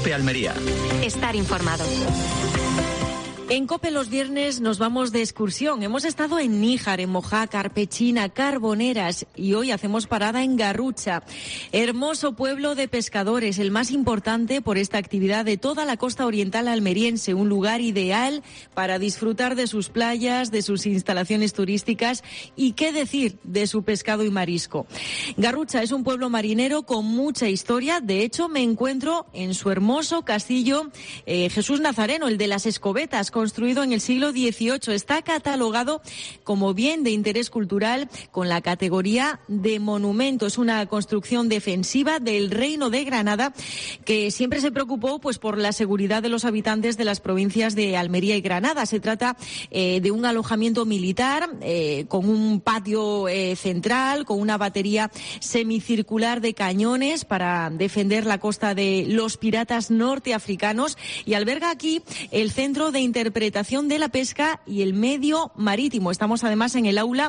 COPE Almería. Estar informado. En COPE los viernes nos vamos de excursión. Hemos estado en Níjar, en Mojácar, Pechina, Carboneras y hoy hacemos parada en Garrucha. Hermoso pueblo de pescadores, el más importante por esta actividad de toda la costa oriental almeriense. Un lugar ideal para disfrutar de sus playas, de sus instalaciones turísticas y qué decir de su pescado y marisco. Garrucha es un pueblo marinero con mucha historia. De hecho, me encuentro en su hermoso castillo Jesús Nazareno, el de las Escobetas, construido en el siglo XVIII. Está catalogado como bien de interés cultural con la categoría de monumento. Es una construcción defensiva del Reino de Granada que siempre se preocupó pues por la seguridad de los habitantes de las provincias de Almería y Granada. Se trata de un alojamiento militar con un patio central, con una batería semicircular de cañones para defender la costa de los piratas norteafricanos y alberga aquí el Centro de Interpretación de la Pesca y el Medio Marítimo. Estamos además en el aula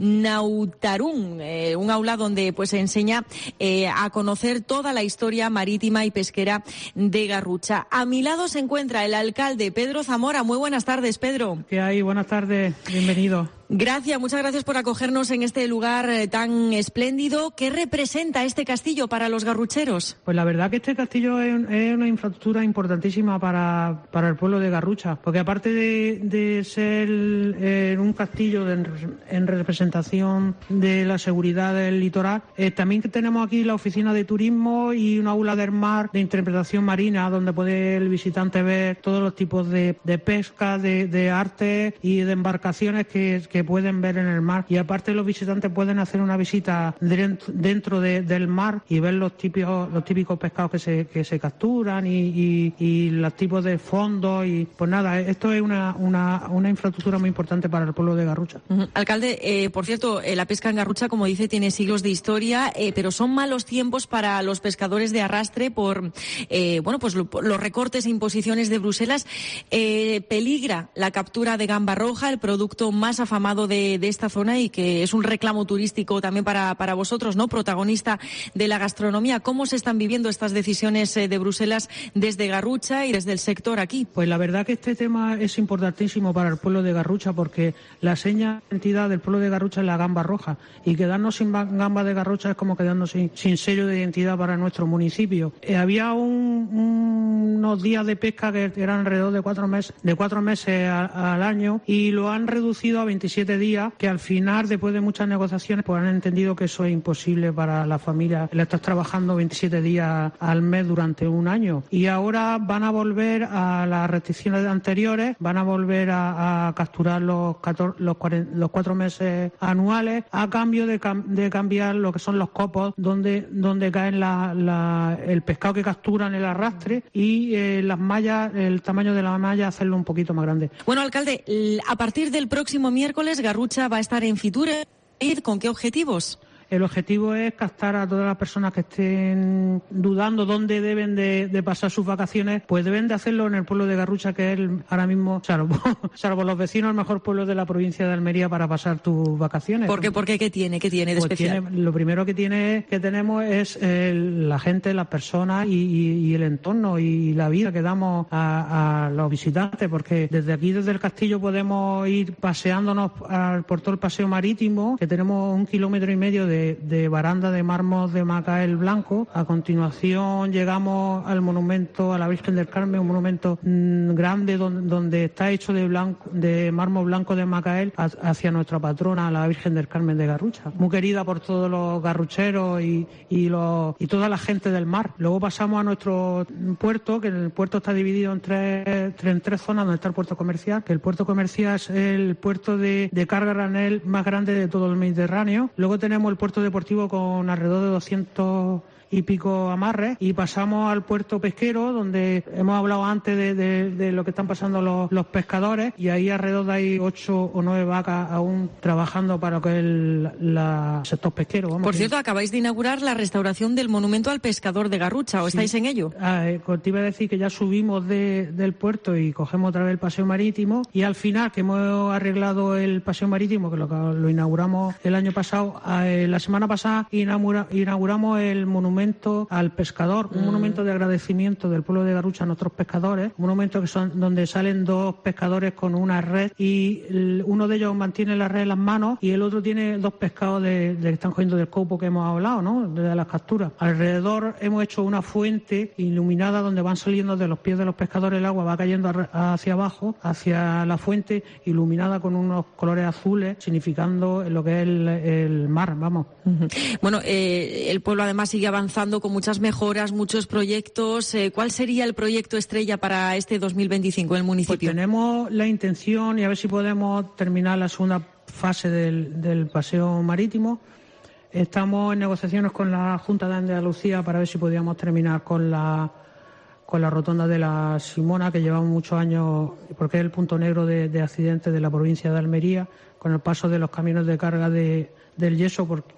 Nautarún, un aula donde pues se enseña a conocer toda la historia marítima y pesquera de Garrucha. A mi lado se encuentra el alcalde Pedro Zamora. Muy buenas tardes, Pedro. ¿Qué hay? Buenas tardes, bienvenido. Muchas gracias por acogernos en este lugar tan espléndido. ¿Qué representa este castillo para los garrucheros? Pues la verdad que este castillo es una infraestructura importantísima para el pueblo de Garrucha, porque aparte de ser un castillo en representación de la seguridad del litoral, también tenemos aquí la oficina de turismo y una aula del mar de interpretación marina, donde puede el visitante ver todos los tipos de pesca, de arte y de embarcaciones que pueden ver en el mar, y aparte los visitantes pueden hacer una visita dentro del mar y ver los típicos pescados que se capturan y los tipos de fondos. Y pues nada, esto es una infraestructura muy importante para el pueblo de Garrucha. Alcalde, por cierto, la pesca en Garrucha, como dice, tiene siglos de historia, pero son malos tiempos para los pescadores de arrastre por los recortes e imposiciones de Bruselas. Peligra la captura de gamba roja, el producto más afamado de esta zona y que es un reclamo turístico también para vosotros, ¿no? Protagonista de la gastronomía. ¿Cómo se están viviendo estas decisiones de Bruselas desde Garrucha y desde el sector aquí? Pues la verdad que este tema es importantísimo para el pueblo de Garrucha, porque la seña de identidad del pueblo de Garrucha es la gamba roja, y quedarnos sin gamba de Garrucha es como quedarnos sin sello de identidad para nuestro municipio. Había unos días de pesca que eran alrededor de 4 meses al año, y lo han reducido a 27 días, que al final, después de muchas negociaciones, pues han entendido que eso es imposible para la familia. Le estás trabajando 27 días al mes durante un año, y ahora van a volver a las restricciones anteriores, van a volver a capturar los 4 meses anuales, a cambio de cambiar lo que son los copos donde caen el pescado que capturan, el arrastre, y las mallas, el tamaño de la malla, hacerlo un poquito más grande. Bueno, alcalde, a partir del próximo miércoles Garrucha va a estar en Fiture. ¿Con qué objetivos? El objetivo es captar a todas las personas que estén dudando dónde deben de pasar sus vacaciones, pues deben de hacerlo en el pueblo de Garrucha, que es ahora mismo, salvo los vecinos, el mejor pueblo de la provincia de Almería para pasar tus vacaciones. ¿Por qué? ¿Qué tiene de especial? Lo primero que tenemos es la gente, las personas y el entorno y la vida que damos a los visitantes, porque desde aquí, desde el castillo, podemos ir paseándonos por todo el paseo marítimo, que tenemos 1,5 kilómetros de baranda de mármol de Macael blanco. A continuación llegamos al monumento a la Virgen del Carmen, un monumento grande donde está hecho de mármol blanco de Macael hacia nuestra patrona, la Virgen del Carmen de Garrucha, muy querida por todos los garrucheros y toda la gente del mar. Luego pasamos a nuestro puerto, que el puerto está dividido en tres zonas, donde está el puerto comercial, que el puerto comercial es el puerto de carga granel más grande de todo el Mediterráneo. Luego tenemos el puerto deportivo con alrededor de 200 y pico amarres, y pasamos al puerto pesquero, donde hemos hablado antes de lo que están pasando los pescadores, y ahí alrededor hay 8 o 9 vacas aún trabajando para lo que es el sector pesquero. Por cierto, acabáis de inaugurar la restauración del monumento al pescador de Garrucha, ¿o estáis en ello? Te iba a decir que ya subimos del puerto y cogemos otra vez el paseo marítimo, y al final, que hemos arreglado el paseo marítimo, que lo inauguramos el año pasado, la La semana pasada inauguramos el monumento al pescador, un monumento de agradecimiento del pueblo de Garrucha a nuestros pescadores, un monumento donde salen dos pescadores con una red y uno de ellos mantiene la red en las manos y el otro tiene dos pescados que están cogiendo del copo que hemos hablado, ¿no? De las capturas. Alrededor hemos hecho una fuente iluminada donde van saliendo de los pies de los pescadores el agua, va cayendo hacia abajo, hacia la fuente, iluminada con unos colores azules, significando lo que es el mar, vamos. Bueno, el pueblo además sigue avanzando con muchas mejoras, muchos proyectos. ¿Cuál sería el proyecto estrella para este 2025 en el municipio? Pues tenemos la intención y a ver si podemos terminar la segunda fase del paseo marítimo. Estamos en negociaciones con la Junta de Andalucía para ver si podíamos terminar con la rotonda de la Simona, que llevamos muchos años, porque es el punto negro de accidentes de la provincia de Almería, con el paso de los camiones de carga del yeso, porque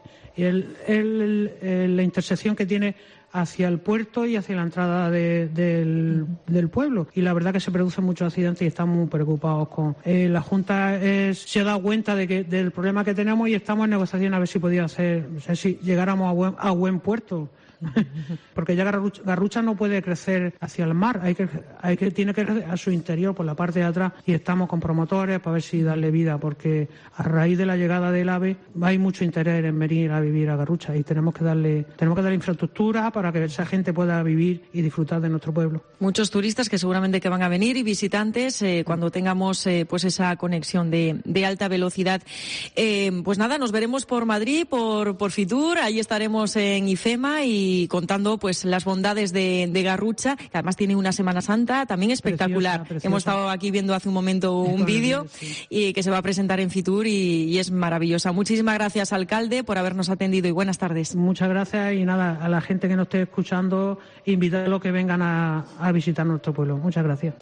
la intersección que tiene hacia el puerto y hacia la entrada del pueblo. Y la verdad que se producen muchos accidentes y estamos muy preocupados con... La Junta se ha dado cuenta del problema que tenemos y estamos en negociación a ver si podía si llegáramos a buen puerto. Porque ya Garrucha no puede crecer hacia el mar, tiene que crecer a su interior por la parte de atrás, y estamos con promotores para ver si darle vida, porque a raíz de la llegada del AVE hay mucho interés en venir a vivir a Garrucha y tenemos que darle infraestructura para que esa gente pueda vivir y disfrutar de nuestro pueblo. Muchos turistas que seguramente que van a venir y visitantes cuando tengamos pues esa conexión de alta velocidad. Pues nada, nos veremos por Madrid, por Fitur, ahí estaremos en IFEMA y contando pues las bondades de Garrucha, que además tiene una Semana Santa también espectacular. Preciosa. Hemos estado aquí viendo hace un momento un vídeo y que se va a presentar en Fitur y es maravillosa. Muchísimas gracias, alcalde, por habernos atendido y buenas tardes. Muchas gracias y nada, a la gente que nos esté escuchando, invitarlos a que vengan a visitar nuestro pueblo. Muchas gracias.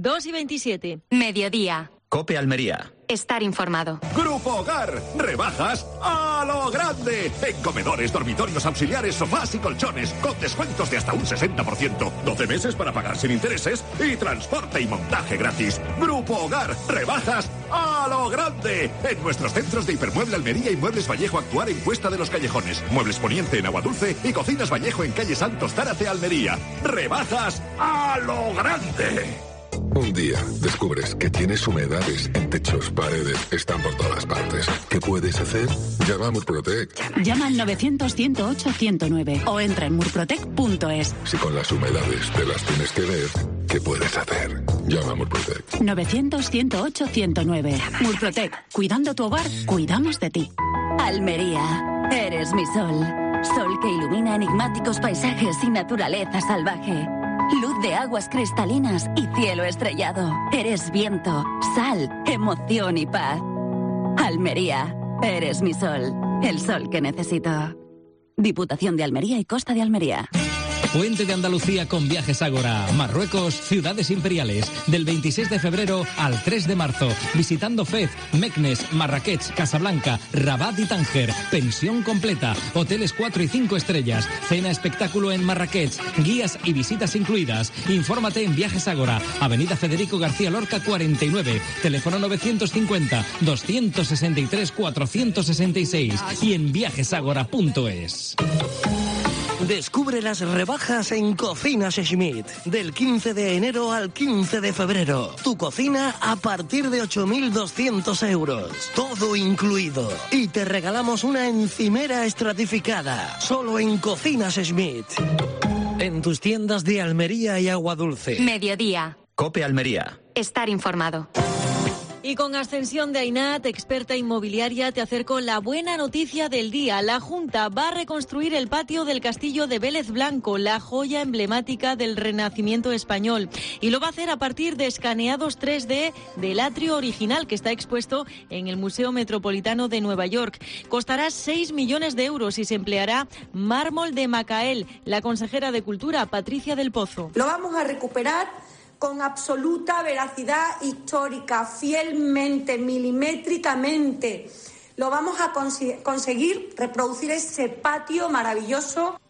2:27. Mediodía. COPE Almería. Estar informado. Grupo Hogar. Rebajas a lo grande. En comedores, dormitorios, auxiliares, sofás y colchones. Con descuentos de hasta un 60%. 12 meses para pagar sin intereses. Y transporte y montaje gratis. Grupo Hogar. Rebajas a lo grande. En nuestros centros de Hipermueble Almería y Muebles Vallejo Actuar en Cuesta de los Callejones. Muebles Poniente en Aguadulce y Cocinas Vallejo en calle Santos Tárate, Almería. Rebajas a lo grande. Un día descubres que tienes humedades en techos, paredes, están por todas partes. ¿Qué puedes hacer? Llama a Murprotec. Llama al 900-108-109 o entra en murprotec.es. Si con las humedades te las tienes que ver, ¿qué puedes hacer? Llama a Murprotec. 900-108-109. Murprotec. Cuidando tu hogar, cuidamos de ti. Almería, eres mi sol. Sol que ilumina enigmáticos paisajes y naturaleza salvaje. Luz de aguas cristalinas y cielo estrellado. Eres viento, sal, emoción y paz. Almería, eres mi sol. El sol que necesito. Diputación de Almería y Costa de Almería. Puente de Andalucía con Viajes Ágora. Marruecos, ciudades imperiales. Del 26 de febrero al 3 de marzo. Visitando Fez, Meknes, Marrakech, Casablanca, Rabat y Tánger. Pensión completa. Hoteles 4 y 5 estrellas. Cena espectáculo en Marrakech. Guías y visitas incluidas. Infórmate en Viajes Ágora. Avenida Federico García Lorca 49. Teléfono 950-263-466. Y en viajesagora.es. Descubre las rebajas en Cocinas Schmidt. Del 15 de enero al 15 de febrero. Tu cocina a partir de 8.200 euros. Todo incluido. Y te regalamos una encimera estratificada. Solo en Cocinas Schmidt. En tus tiendas de Almería y Aguadulce. Mediodía. COPE Almería. Estar informado. Y con Ascensión de Ainat, experta inmobiliaria, te acerco la buena noticia del día. La Junta va a reconstruir el patio del Castillo de Vélez Blanco, la joya emblemática del Renacimiento español. Y lo va a hacer a partir de escaneados 3D del atrio original que está expuesto en el Museo Metropolitano de Nueva York. Costará 6 millones de euros y se empleará mármol de Macael. La consejera de Cultura, Patricia del Pozo. Lo vamos a recuperar con absoluta veracidad histórica, fielmente, milimétricamente. Lo vamos a conseguir reproducir ese patio maravilloso